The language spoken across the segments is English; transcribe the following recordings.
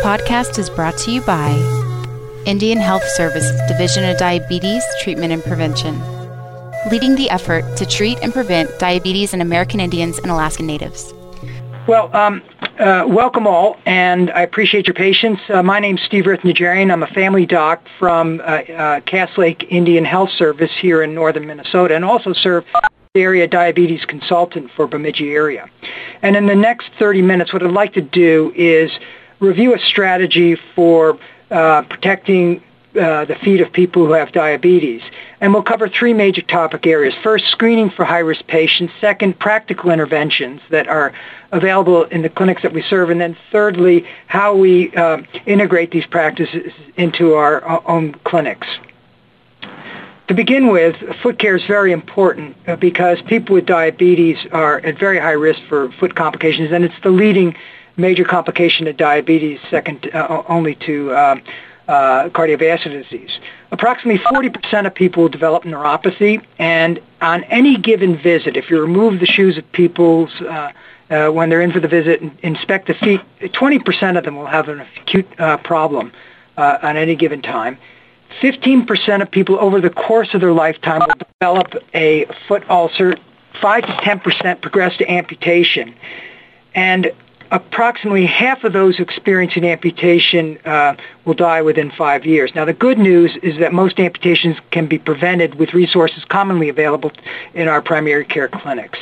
podcast is brought to you by Indian Health Services Division of Diabetes Treatment and Prevention, leading the effort to treat and prevent diabetes in American Indians and Alaskan Natives. Well, welcome all, and I appreciate your patience. My name's Steve Rithnajarian. I'm a family doc from Cass Lake Indian Health Service here in northern Minnesota, and also serve the area diabetes consultant for Bemidji area. And in the next 30 minutes, what I'd like to do is review a strategy for protecting the feet of people who have diabetes. And we'll cover three major topic areas. First, screening for high-risk patients. Second, practical interventions that are available in the clinics that we serve. And then thirdly, how we integrate these practices into our own clinics. To begin with, foot care is very important because people with diabetes are at very high risk for foot complications, and it's the leading major complication of diabetes, second only to cardiovascular disease. Approximately 40% of people will develop neuropathy, and on any given visit, if you remove the shoes of people's when they're in for the visit and inspect the feet, 20% of them will have an acute problem on any given time. 15% of people over the course of their lifetime will develop a foot ulcer. 5 to 10% progress to amputation. And approximately half of those experiencing amputation will die within 5 years. Now, the good news is that most amputations can be prevented with resources commonly available in our primary care clinics.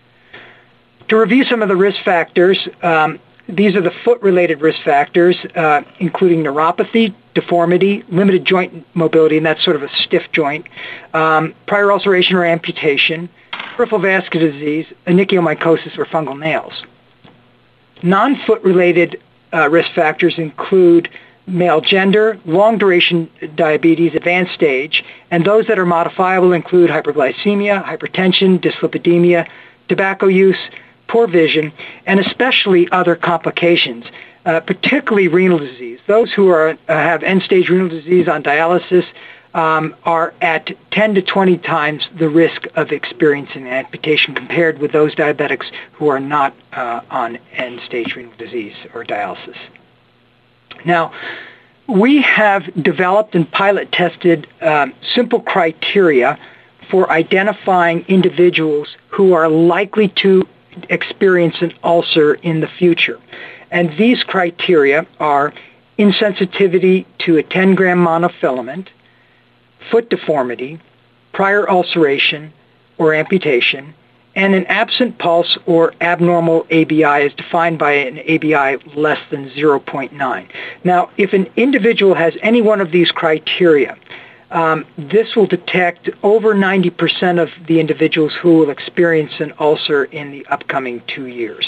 To review some of the risk factors, these are the foot-related risk factors, including neuropathy, deformity, limited joint mobility, and that's sort of a stiff joint, prior ulceration or amputation, peripheral vascular disease, onychomycosis, or fungal nails. Non-foot-related risk factors include male gender, long-duration diabetes, advanced stage, and those that are modifiable include hyperglycemia, hypertension, dyslipidemia, tobacco use, poor vision, and especially other complications, particularly renal disease. Those who have end-stage renal disease on dialysis are at 10 to 20 times the risk of experiencing amputation compared with those diabetics who are not on end-stage renal disease or dialysis. Now, we have developed and pilot-tested simple criteria for identifying individuals who are likely to experience an ulcer in the future. And these criteria are insensitivity to a 10-gram monofilament, foot deformity, prior ulceration or amputation, and an absent pulse or abnormal ABI as defined by an ABI less than 0.9. Now, if an individual has any one of these criteria, this will detect over 90% of the individuals who will experience an ulcer in the upcoming 2 years.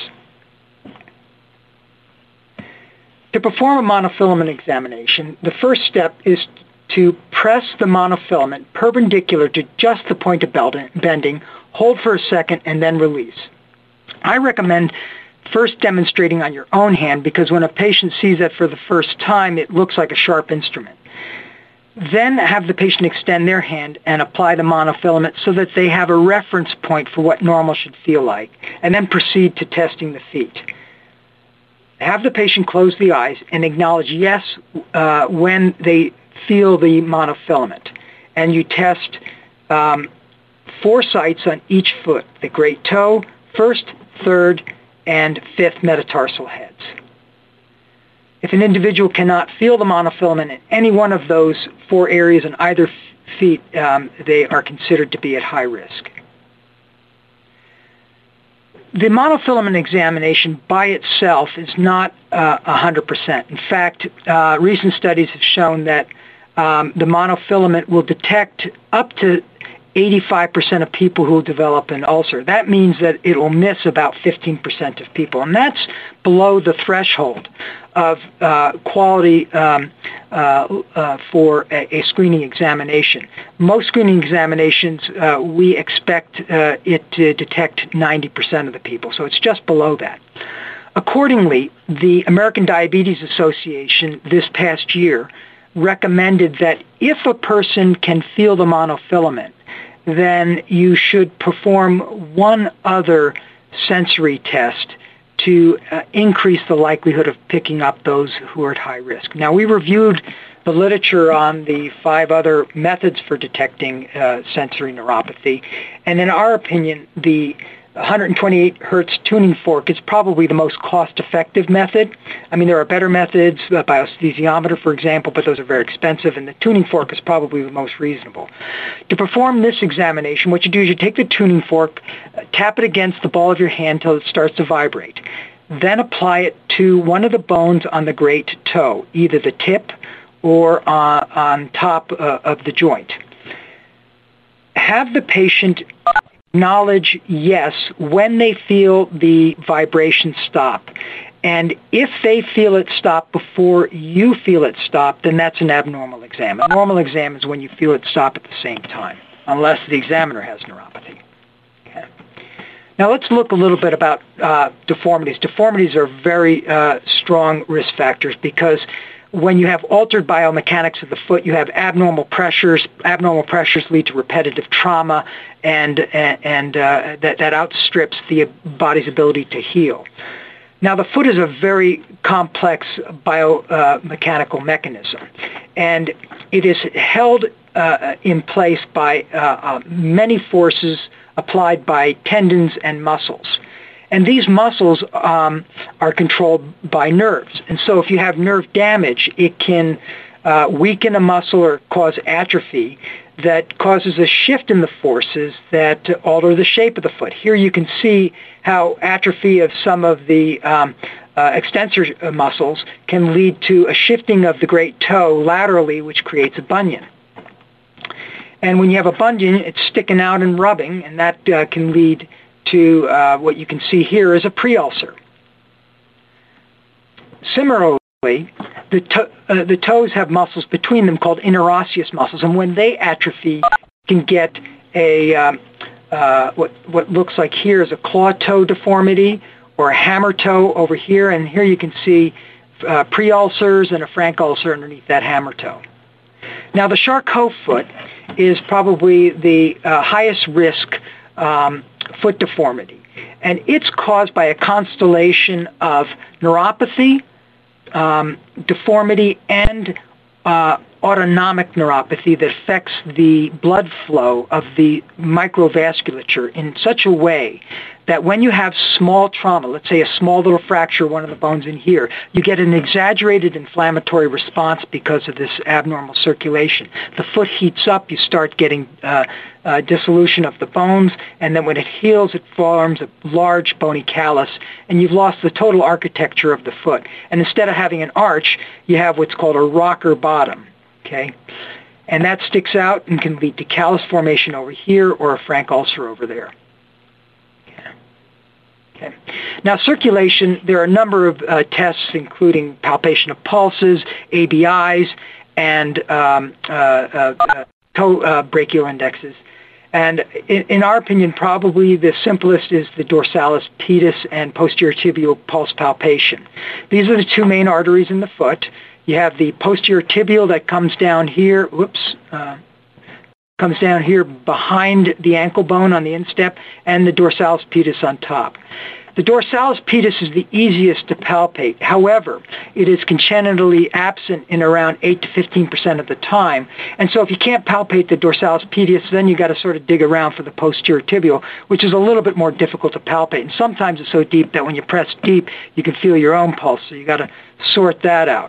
To perform a monofilament examination, the first step is to press the monofilament perpendicular to just the point of bending, hold for a second, and then release. I recommend first demonstrating on your own hand because when a patient sees that for the first time, it looks like a sharp instrument. Then have the patient extend their hand and apply the monofilament so that they have a reference point for what normal should feel like, and then proceed to testing the feet. Have the patient close the eyes and acknowledge yes when they feel the monofilament. And you test 4 sites on each foot, the great toe, first, third, and fifth metatarsal heads. If an individual cannot feel the monofilament in any one of those 4 areas on either feet, they are considered to be at high risk. The monofilament examination by itself is not 100%. In fact, recent studies have shown that the monofilament will detect up to 85% of people who develop an ulcer. That means that it will miss about 15% of people, and that's below the threshold of quality for a screening examination. Most screening examinations, we expect it to detect 90% of the people, so it's just below that. Accordingly, the American Diabetes Association this past year recommended that if a person can feel the monofilament, then you should perform one other sensory test to increase the likelihood of picking up those who are at high risk. Now, we reviewed the literature on the 5 other methods for detecting sensory neuropathy, and in our opinion, the 128 hertz tuning fork is probably the most cost-effective method. I mean, there are better methods, biosthesiometer, for example, but those are very expensive, and the tuning fork is probably the most reasonable. To perform this examination, what you do is you take the tuning fork, tap it against the ball of your hand until it starts to vibrate. Then apply it to one of the bones on the great toe, either the tip or on top of the joint. Have the patient acknowledge yes when they feel the vibration stop. And if they feel it stop before you feel it stop, then that's an abnormal exam. A normal exam is when you feel it stop at the same time, unless the examiner has neuropathy. Okay. Now let's look a little bit about deformities. Deformities are very strong risk factors because when you have altered biomechanics of the foot, you have abnormal pressures. Abnormal pressures lead to repetitive trauma, and that outstrips the body's ability to heal. Now, the foot is a very complex biomechanical mechanism, and it is held in place by many forces applied by tendons and muscles. And these muscles are controlled by nerves. And so if you have nerve damage, it can weaken a muscle or cause atrophy that causes a shift in the forces that alter the shape of the foot. Here you can see how atrophy of some of the extensor muscles can lead to a shifting of the great toe laterally, which creates a bunion. And when you have a bunion, it's sticking out and rubbing, and that can lead to what you can see here is a pre-ulcer. Similarly, the toes have muscles between them called interosseous muscles, and when they atrophy, you can get a what looks like here is a claw toe deformity or a hammer toe over here, and here you can see pre-ulcers and a frank ulcer underneath that hammer toe. Now, the Charcot foot is probably the highest risk foot deformity, and it's caused by a constellation of neuropathy, deformity, and autonomic neuropathy that affects the blood flow of the microvasculature in such a way that when you have small trauma, let's say a small little fracture, one of the bones in here, you get an exaggerated inflammatory response because of this abnormal circulation. The foot heats up, you start getting dissolution of the bones, and then when it heals, it forms a large bony callus, and you've lost the total architecture of the foot. And instead of having an arch, you have what's called a rocker bottom, okay? And that sticks out and can lead to callus formation over here or a frank ulcer over there. Okay. Now, circulation, there are a number of tests, including palpation of pulses, ABIs, and toe brachial indexes. And in our opinion, probably the simplest is the dorsalis pedis and posterior tibial pulse palpation. These are the two main arteries in the foot. You have the posterior tibial that comes down here, comes down here behind the ankle bone on the instep, and the dorsalis pedis on top. The dorsalis pedis is the easiest to palpate. However, it is congenitally absent in around 8 to 15% of the time. And so if you can't palpate the dorsalis pedis, then you got to sort of dig around for the posterior tibial, which is a little bit more difficult to palpate. And sometimes it's so deep that when you press deep, you can feel your own pulse. So you got to sort that out.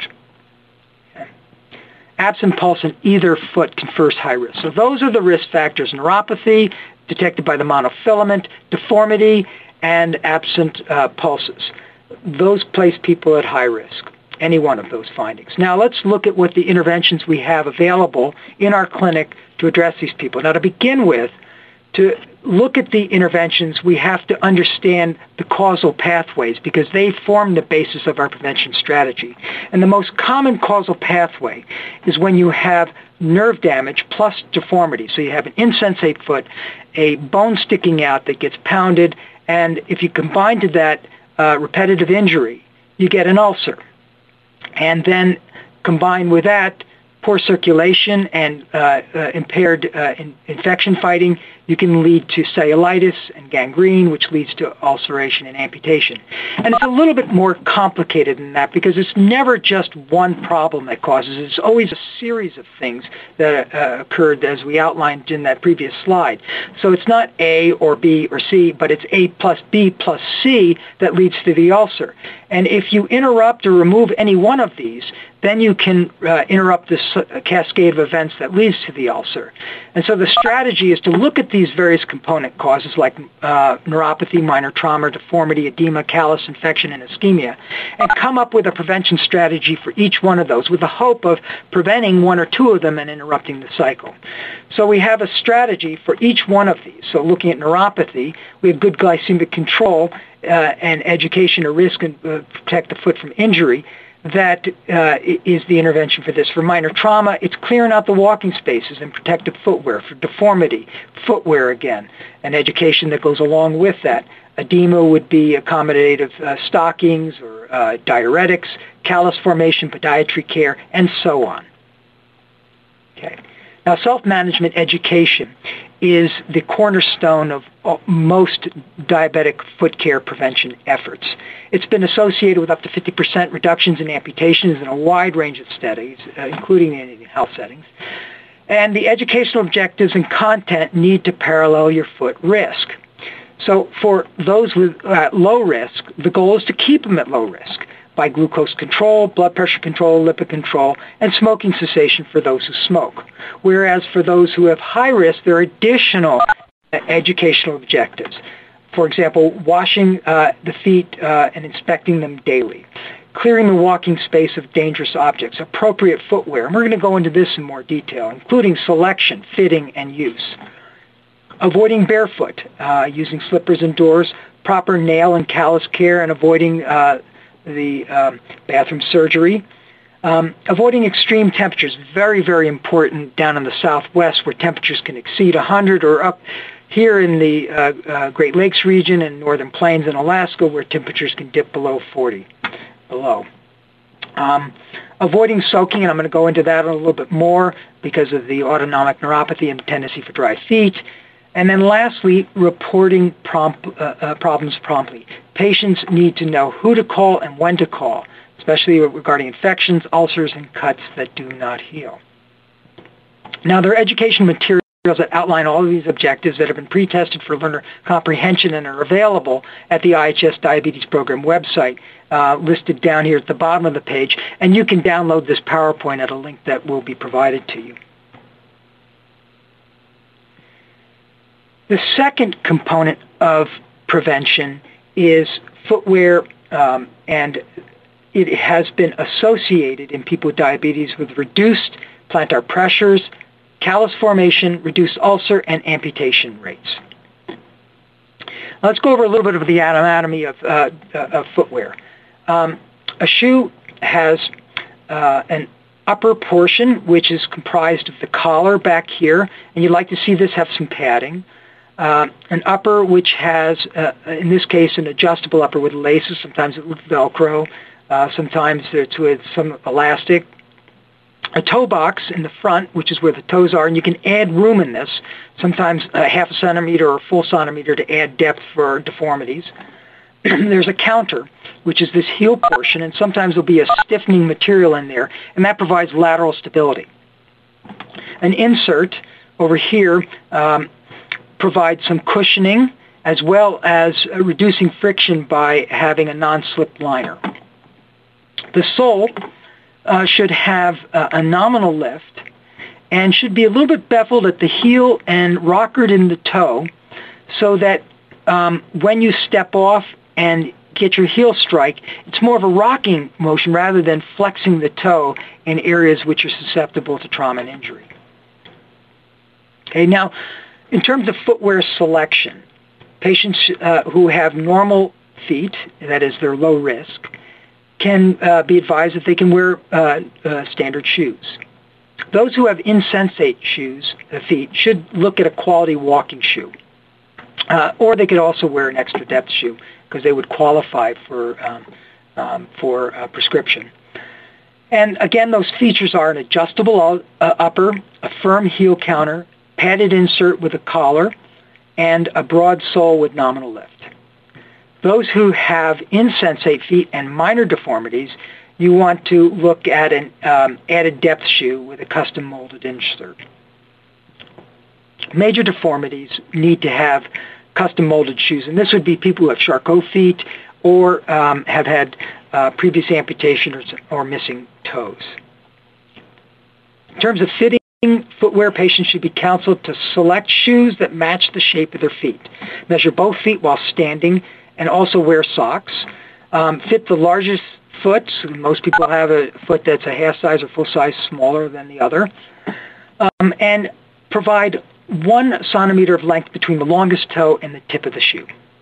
Absent pulse in either foot confers high risk. So those are the risk factors: neuropathy, detected by the monofilament, deformity, and absent pulses. Those place people at high risk, any one of those findings. Now let's look at what the interventions we have available in our clinic to address these people. Now, to begin with, to look at the interventions, we have to understand the causal pathways because they form the basis of our prevention strategy. And the most common causal pathway is when you have nerve damage plus deformity. So you have an insensate foot, a bone sticking out that gets pounded, and if you combine to that repetitive injury, you get an ulcer. And then combined with that, poor circulation and impaired infection fighting, you can lead to cellulitis and gangrene, which leads to ulceration and amputation. And it's a little bit more complicated than that because it's never just one problem that causes it. It's always a series of things that occurred as we outlined in that previous slide. So it's not A or B or C, but it's A plus B plus C that leads to the ulcer. And if you interrupt or remove any one of these, then you can interrupt this cascade of events that leads to the ulcer. And so the strategy is to look at these various component causes like neuropathy, minor trauma, deformity, edema, callus, infection, and ischemia, and come up with a prevention strategy for each one of those with the hope of preventing one or two of them and interrupting the cycle. So we have a strategy for each one of these. So looking at neuropathy, we have good glycemic control and education to risk and protect the foot from injury. That is the intervention for this. For minor trauma, it's clearing out the walking spaces and protective footwear. For deformity, footwear again, and education that goes along with that. Edema would be accommodative stockings or diuretics, callus formation, podiatry care, and so on. Okay. Now, self-management education is the cornerstone of most diabetic foot care prevention efforts. It's been associated with up to 50% reductions in amputations in a wide range of studies, including in Indian health settings. And the educational objectives and content need to parallel your foot risk. So for those with low risk, the goal is to keep them at low risk by glucose control, blood pressure control, lipid control, and smoking cessation for those who smoke. Whereas for those who have high risk, there are additional educational objectives. For example, washing the feet and inspecting them daily, clearing the walking space of dangerous objects, appropriate footwear, and we're going to go into this in more detail, including selection, fitting, and use. Avoiding barefoot, using slippers indoors, proper nail and callus care, and avoiding the bathroom surgery. Avoiding extreme temperatures, very, very important down in the Southwest where temperatures can exceed 100 or up here in the Great Lakes region and Northern Plains in Alaska where temperatures can dip below 40. Avoiding soaking, and I'm going to go into that a little bit more because of the autonomic neuropathy and tendency for dry feet. And then lastly, reporting problems promptly. Patients need to know who to call and when to call, especially regarding infections, ulcers, and cuts that do not heal. Now, there are education materials that outline all of these objectives that have been pre-tested for learner comprehension and are available at the IHS Diabetes Program website, listed down here at the bottom of the page. And you can download this PowerPoint at a link that will be provided to you. The second component of prevention is footwear, and it has been associated in people with diabetes with reduced plantar pressures, callus formation, reduced ulcer, and amputation rates. Let's go over a little bit of the anatomy of footwear. A shoe has an upper portion, which is comprised of the collar back here, and you'd like to see this have some padding. An upper which has, in this case, an adjustable upper with laces, sometimes with Velcro, sometimes it's with some elastic. A toe box in the front, which is where the toes are, and you can add room in this, sometimes a half a centimeter or a full centimeter to add depth for deformities. There's a counter, which is this heel portion, and sometimes there'll be a stiffening material in there, and that provides lateral stability. An insert over here provides some cushioning as well as reducing friction by having a non-slip liner. The sole should have a nominal lift and should be a little bit beveled at the heel and rockered in the toe so that when you step off and get your heel strike, it's more of a rocking motion rather than flexing the toe in areas which are susceptible to trauma and injury. Okay, now, in terms of footwear selection, patients who have normal feet, that is, they're low risk, can be advised that they can wear standard shoes. Those who have insensate feet should look at a quality walking shoe. Or they could also wear an extra depth shoe because they would qualify for prescription. And again, those features are an adjustable upper, a firm heel counter, padded insert with a collar, and a broad sole with nominal lift. Those who have insensate feet and minor deformities, you want to look at an added depth shoe with a custom molded insert. Major deformities need to have custom molded shoes, and this would be people who have Charcot feet or have had previous amputation or missing toes. In terms of fitting footwear, patients should be counseled to select shoes that match the shape of their feet. Measure both feet while standing and also wear socks. Fit the largest foot. So most people have a foot that's a half size or full size smaller than the other. And provide 1 centimeter of length between the longest toe and the tip of the shoe.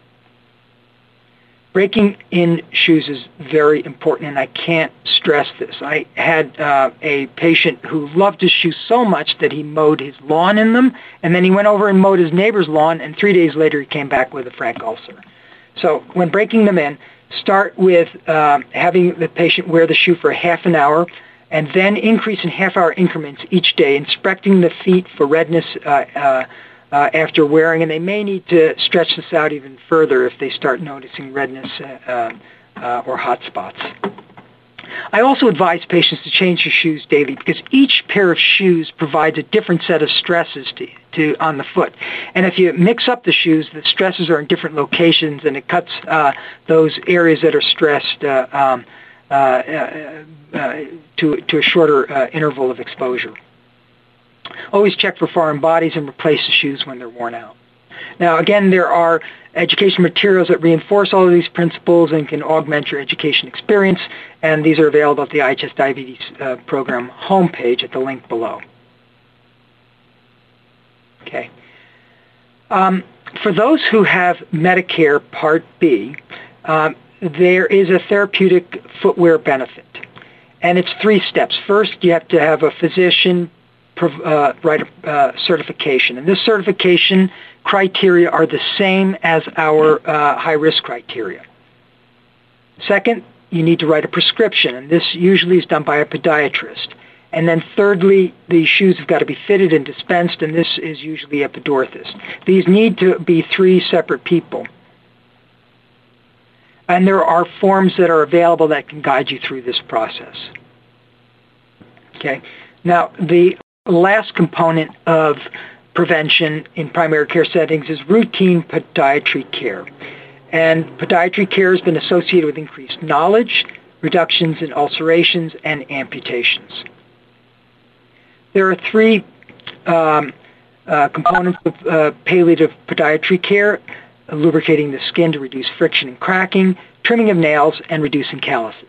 Breaking in shoes is very important, and I can't stress this. I had a patient who loved his shoes so much that he mowed his lawn in them, and then he went over and mowed his neighbor's lawn, and 3 days later he came back with a frank ulcer. So when breaking them in, start with having the patient wear the shoe for half an hour, and then increase in half-hour increments each day, inspecting the feet for redness after wearing, and they may need to stretch this out even further if they start noticing redness or hot spots. I also advise patients to change their shoes daily because each pair of shoes provides a different set of stresses on the foot. And if you mix up the shoes, the stresses are in different locations, and it cuts those areas that are stressed to a shorter interval of exposure. Always check for foreign bodies and replace the shoes when they're worn out. Now, again, there are education materials that reinforce all of these principles and can augment your education experience, and these are available at the IHS Diabetes Program homepage at the link below. Okay. For those who have Medicare Part B, there is a therapeutic footwear benefit, and it's 3 steps. First, you have to have a physician write a certification, and this certification criteria are the same as our high-risk criteria. Second, you need to write a prescription, and this usually is done by a podiatrist. And then thirdly, the shoes have got to be fitted and dispensed, and this is usually a podorthist. These need to be 3 separate people. And there are forms that are available that can guide you through this process. Okay. Now, the last component of prevention in primary care settings is routine podiatry care. And podiatry care has been associated with increased knowledge, reductions in ulcerations, and amputations. There are 3 components of palliative podiatry care: lubricating the skin to reduce friction and cracking, trimming of nails, and reducing calluses.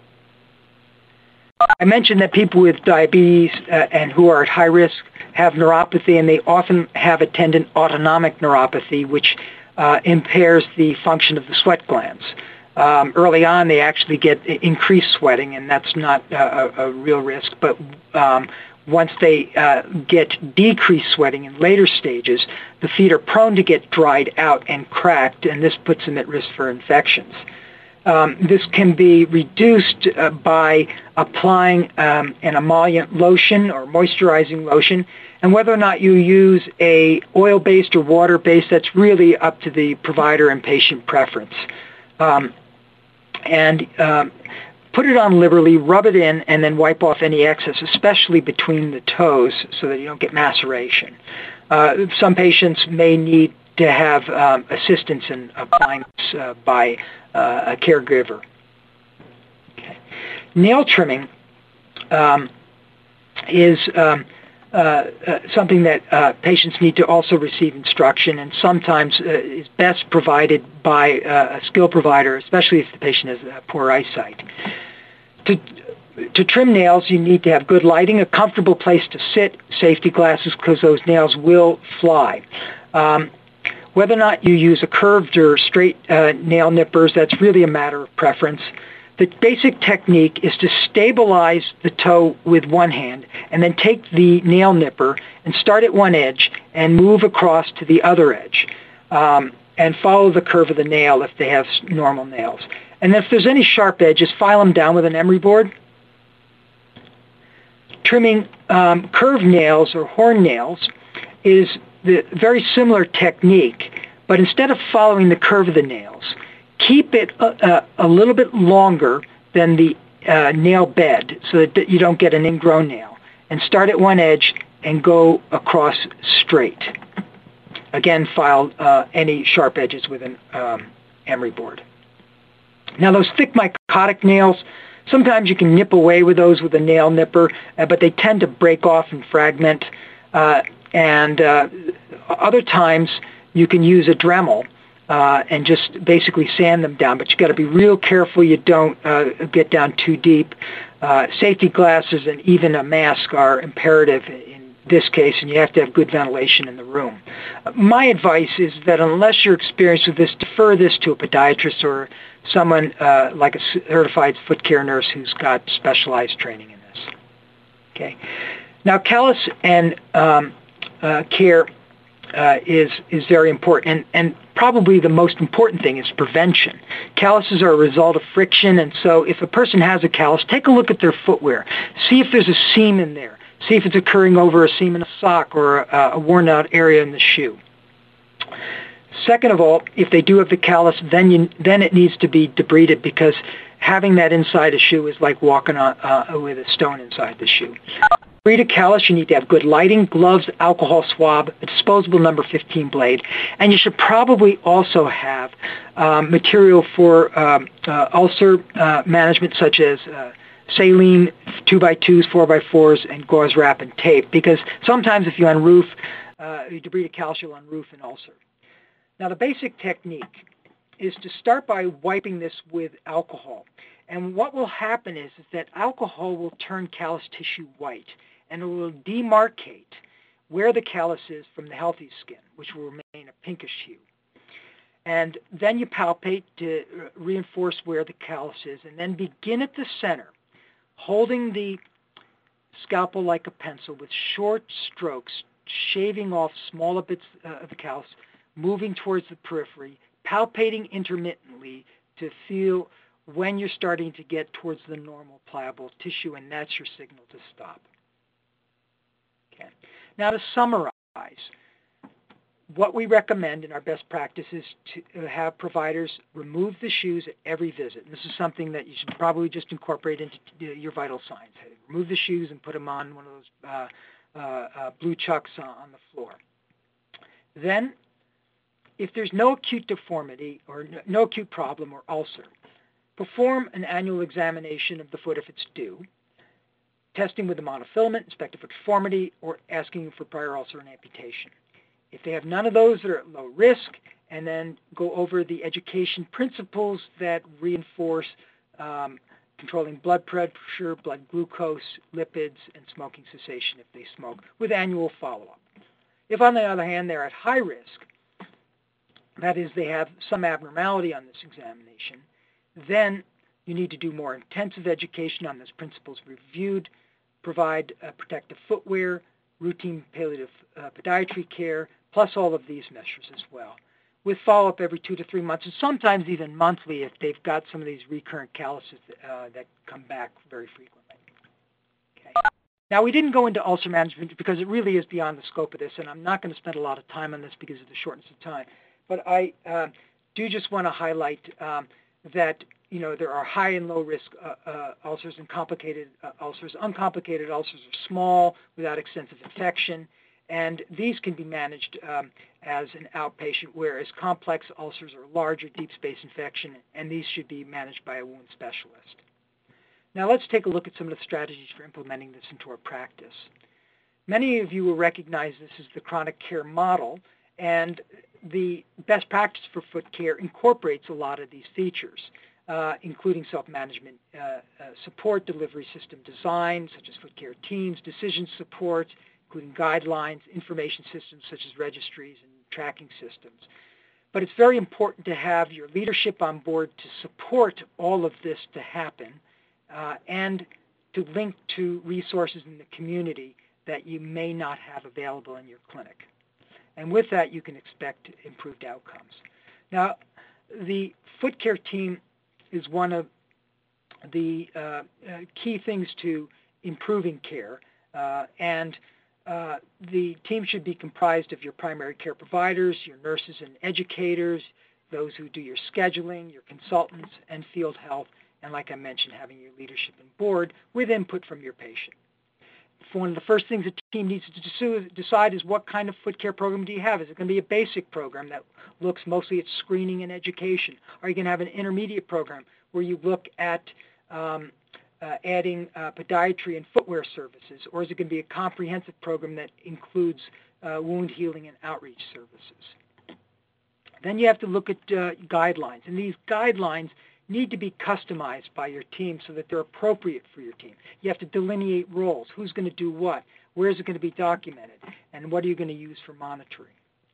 I mentioned that people with diabetes and who are at high risk have neuropathy, and they often have attendant autonomic neuropathy, which impairs the function of the sweat glands. Early on, they actually get increased sweating, and that's not a real risk, but once they get decreased sweating in later stages, the feet are prone to get dried out and cracked, and this puts them at risk for infections. This can be reduced by applying an emollient lotion or moisturizing lotion, and whether or not you use a oil-based or water-based, that's really up to the provider and patient preference. Put it on liberally, rub it in, and then wipe off any excess, especially between the toes, so that you don't get maceration. Some patients may need to have assistance in applying this by a caregiver. Okay. Nail trimming is something that patients need to also receive instruction, and sometimes is best provided by a skilled provider, especially if the patient has poor eyesight. To trim nails, you need to have good lighting, a comfortable place to sit, safety glasses, because those nails will fly. Whether or not you use a curved or straight nail nippers, that's really a matter of preference. The basic technique is to stabilize the toe with one hand and then take the nail nipper and start at one edge and move across to the other edge and follow the curve of the nail if they have normal nails. And if there's any sharp edges, file them down with an emery board. trimming curved nails or horn nails is the very similar technique, but instead of following the curve of the nails, keep it a little bit longer than the nail bed so that you don't get an ingrown nail, and start at one edge and go across straight. Again, file any sharp edges with an emery board. Now those thick micotic nails, sometimes you can nip away with those with a nail nipper, but they tend to break off and fragment. And other times you can use a Dremel and just basically sand them down, but you got to be real careful you don't get down too deep. Safety glasses and even a mask are imperative in this case, and you have to have good ventilation in the room. My advice is that unless you're experienced with this, defer this to a podiatrist or someone like a certified foot care nurse who's got specialized training in this. Okay. Now, callus and care is very important, and probably the most important thing is prevention. Calluses are a result of friction, and so if a person has a callus, take a look at their footwear. See if there's a seam in there. See if it's occurring over a seam in a sock or a worn-out area in the shoe. Second of all, if they do have the callus, then it needs to be debrided, because having that inside a shoe is like walking with a stone inside the shoe. To debride a callus, you need to have good lighting, gloves, alcohol swab, a disposable number 15 blade, and you should probably also have material for ulcer management, such as saline, 2x2s, 4x4s, and gauze wrap and tape, because sometimes if you unroof, you debride a callus, you'll unroof an ulcer. Now, the basic technique is to start by wiping this with alcohol. And what will happen is that alcohol will turn callus tissue white, and it will demarcate where the callus is from the healthy skin, which will remain a pinkish hue. And then you palpate to reinforce where the callus is, and then begin at the center, holding the scalpel like a pencil with short strokes, shaving off smaller bits of the callus, moving towards the periphery, palpating intermittently to feel when you're starting to get towards the normal pliable tissue, and that's your signal to stop. Okay. Now, to summarize, what we recommend in our best practice is to have providers remove the shoes at every visit. And this is something that you should probably just incorporate into your vital signs. Remove the shoes and put them on one of those blue chucks on the floor. Then, if there's no acute deformity or no acute problem or ulcer, perform an annual examination of the foot if it's due, testing with the monofilament, inspecting for deformity, or asking for prior ulcer and amputation. If they have none of those, they're at low risk, and then go over the education principles that reinforce controlling blood pressure, blood glucose, lipids, and smoking cessation if they smoke, with annual follow-up. If, on the other hand, they're at high risk, that is, they have some abnormality on this examination, then you need to do more intensive education on those principles reviewed, provide protective footwear, routine palliative podiatry care, plus all of these measures as well, with follow-up every 2 to 3 months, and sometimes even monthly if they've got some of these recurrent calluses that come back very frequently. Okay. Now, we didn't go into ulcer management because it really is beyond the scope of this, and I'm not going to spend a lot of time on this because of the shortness of time. But I do just want to highlight that there are high and low risk ulcers and complicated ulcers. Uncomplicated ulcers are small without extensive infection, and these can be managed as an outpatient, whereas complex ulcers are larger, deep space infection, and these should be managed by a wound specialist. Now let's take a look at some of the strategies for implementing this into our practice. Many of you will recognize this as the chronic care model, and the best practice for foot care incorporates a lot of these features, including self-management support, delivery system design, such as foot care teams, decision support, including guidelines, information systems such as registries and tracking systems. But it's very important to have your leadership on board to support all of this to happen and to link to resources in the community that you may not have available in your clinic. And with that, you can expect improved outcomes. Now, the foot care team is one of the key things to improving care. And the team should be comprised of your primary care providers, your nurses and educators, those who do your scheduling, your consultants, and field health, and like I mentioned, having your leadership and board with input from your patient. One of the first things the team needs to decide is what kind of foot care program do you have? Is it going to be a basic program that looks mostly at screening and education? Are you going to have an intermediate program where you look at adding podiatry and footwear services? Or is it going to be a comprehensive program that includes wound healing and outreach services? Then you have to look at guidelines, and these guidelines need to be customized by your team so that they're appropriate for your team. You have to delineate roles. Who's going to do what? Where is it going to be documented? And what are you going to use for monitoring?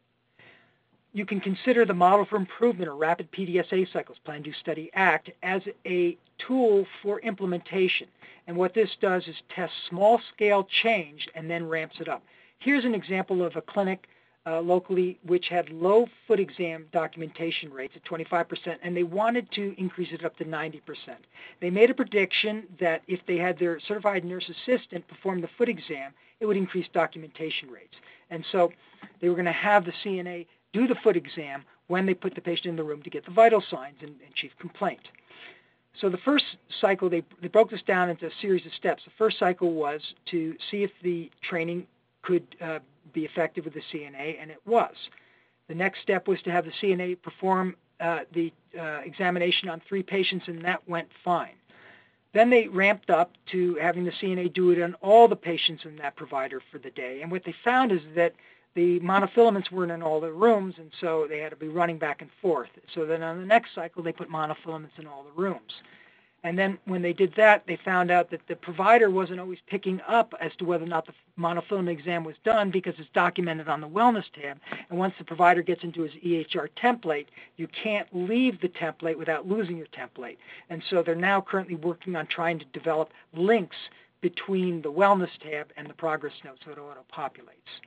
You can consider the Model for Improvement or Rapid PDSA Cycles, Plan, Do, Study, Act, as a tool for implementation. And what this does is test small-scale change and then ramps it up. Here's an example of a clinic locally which had low foot exam documentation rates at 25%, and they wanted to increase it up to 90%. They made a prediction that if they had their certified nurse assistant perform the foot exam, it would increase documentation rates. And so they were going to have the CNA do the foot exam when they put the patient in the room to get the vital signs and chief complaint. So the first cycle, they broke this down into a series of steps. The first cycle was to see if the training could be effective with the CNA, and it was. The next step was to have the CNA perform the examination on 3 patients, and that went fine. Then they ramped up to having the CNA do it on all the patients in that provider for the day. And what they found is that the monofilaments weren't in all the rooms, and so they had to be running back and forth. So then on the next cycle, they put monofilaments in all the rooms. And then when they did that, they found out that the provider wasn't always picking up as to whether or not the monofilament exam was done because it's documented on the wellness tab. And once the provider gets into his EHR template, you can't leave the template without losing your template. And so they're now currently working on trying to develop links between the wellness tab and the progress note so it auto-populates.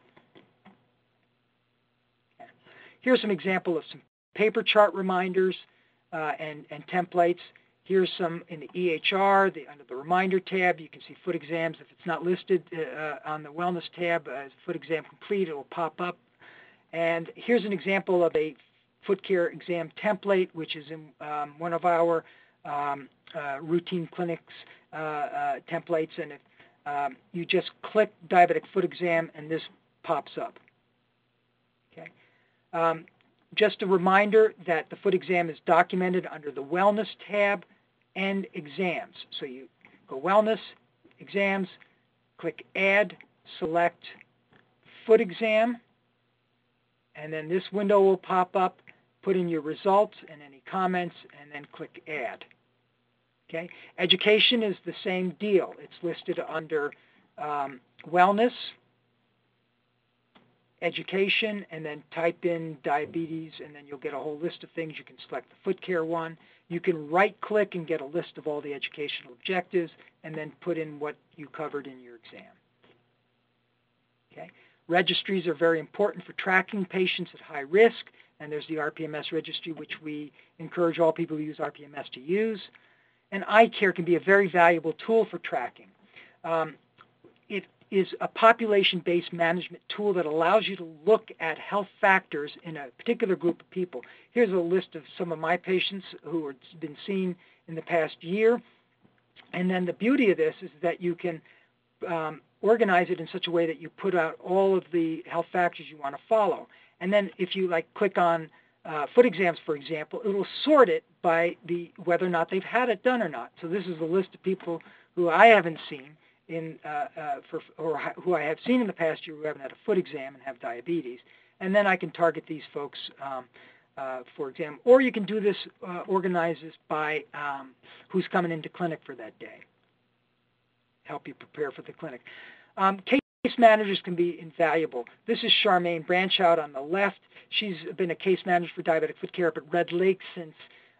Here's some example of some paper chart reminders and templates. Here's some in the EHR, under the Reminder tab. You can see foot exams. If it's not listed on the Wellness tab as foot exam complete, it will pop up. And here's an example of a foot care exam template, which is in one of our routine clinics templates. And if you just click diabetic foot exam, and this pops up. Okay. Just a reminder that the foot exam is documented under the Wellness tab and Exams. So you go Wellness, Exams, click Add, select Foot Exam, and then this window will pop up. Put in your results and any comments, and then click Add. Okay. Education is the same deal. It's listed under Wellness, Education, and then type in diabetes, and then you'll get a whole list of things. You can select the foot care one. You can right-click and get a list of all the educational objectives, and then put in what you covered in your exam. Okay. Registries are very important for tracking patients at high risk, and there's the RPMS registry, which we encourage all people who use RPMS to use. And iCare can be a very valuable tool for tracking. It is a population-based management tool that allows you to look at health factors in a particular group of people. Here's a list of some of my patients who have been seen in the past year. And then the beauty of this is that you can organize it in such a way that you put out all of the health factors you want to follow. And then if you click on foot exams, for example, it will sort it by whether or not they've had it done or not. So this is a list of people who I haven't seen or who I have seen in the past year who haven't had a foot exam and have diabetes. And then I can target these folks for exam. Or you can do this, organize this by who's coming into clinic for that day. Help you prepare for the clinic. Case managers can be invaluable. This is Charmaine Branchout on the left. She's been a case manager for diabetic foot care up at Red Lake since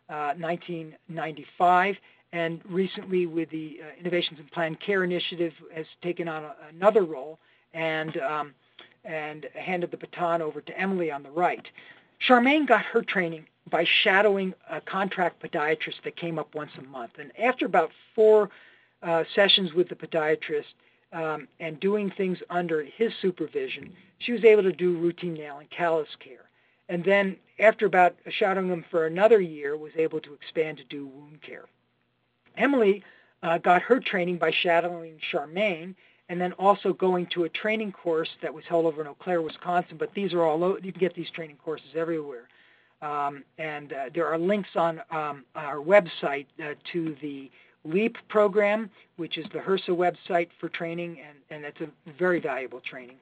1995, and recently with the Innovations in Planned Care Initiative has taken on another role and handed the baton over to Emily on the right. Charmaine got her training by shadowing a contract podiatrist that came up once a month, and after about 4 sessions with the podiatrist, and doing things under his supervision, she was able to do routine nail and callus care. And then after about shadowing him for another year, was able to expand to do wound care. Emily got her training by shadowing Charmaine, and then also going to a training course that was held over in Eau Claire, Wisconsin. But these are all, you can get these training courses everywhere. There are links on our website to the LEAP program, which is the HRSA website for training, and it's a very valuable training.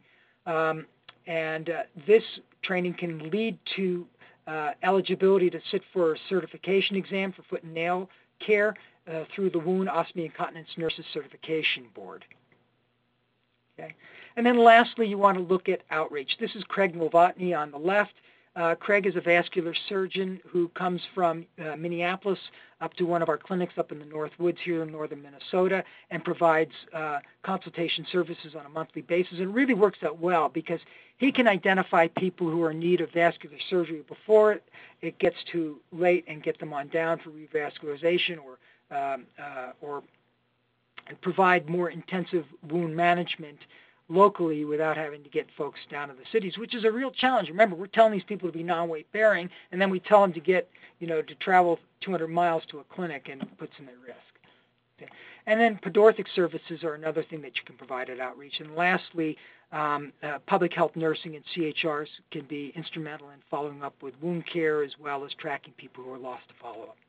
This training can lead to eligibility to sit for a certification exam for foot and nail care through the Wound Ostomy and Continence Nurses Certification Board. Okay. And then lastly, you want to look at outreach. This is Craig Novotny on the left. Craig is a vascular surgeon who comes from Minneapolis up to one of our clinics up in the North Woods here in northern Minnesota and provides consultation services on a monthly basis. And it really works out well because he can identify people who are in need of vascular surgery before it gets too late and get them on down for revascularization or provide more intensive wound management locally without having to get folks down to the cities, which is a real challenge. Remember, we're telling these people to be non-weight bearing, and then we tell them to get, to travel 200 miles to a clinic, and it puts them at risk. Okay. And then podorthic services are another thing that you can provide at outreach. And lastly, public health nursing and CHRs can be instrumental in following up with wound care as well as tracking people who are lost to follow-up.